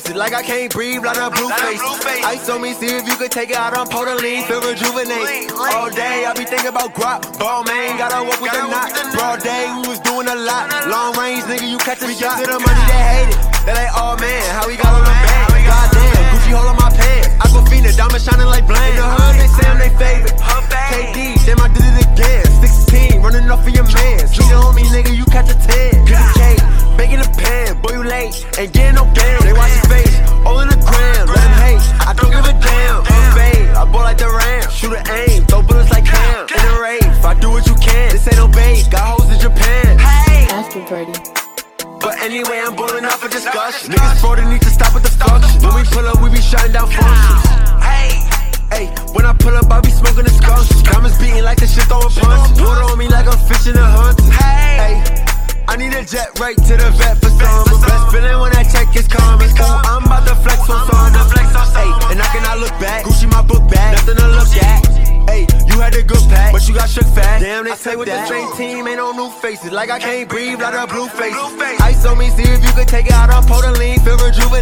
faces, like I can't breathe, like a blue face. Ice on me, see if you could take it out on Podaline, feel rejuvenate. All day, I be thinking about guap, ball man, gotta walk with the knot. Broad day, we was doing a lot. Long range, nigga, you catch a shot. To the money, they hate it. They like, oh man, how we got on the band? Goddamn, Gucci hole on my pants. Aquafina, diamond shining like bling. In the hood, they say I'm they favorite. KD, damn, I did it again. 16, running off of your mans. Cheat on me, nigga, you catch a 10. Get a cake, baking the pan. Boy, you late, ain't getting no game. They watch your face, all in the gram. Let them hate, I don't give a damn. Fade, I ball like the Ram. Shoot an aim, throw bullets like Cam. In the rave, I do what you can. This ain't no bait, got hoes in Japan. After party. But anyway, I'm boiling out for discussion. Niggas fraud and need to stop with the function. When we pull up, we be shutting down functions. Hey, when I pull up, I be smoking the skunks. Diamonds beating like the shit throwing punches. Water on me like I'm fishing a hunter. Hey, I need a jet right to the vet for summer. Best feeling when that check is coming. Ooh, I'm about to flex on summer. Hey, and I cannot look back. Gucci my book bag, nothing to look at. Hey, you had a good pack, but you got shook fast. Damn, they say with the same team, ain't no new faces. Like I can't breathe, like a blue face. Ice on me, see if you could take it out on Podaline, feel rejuvenated.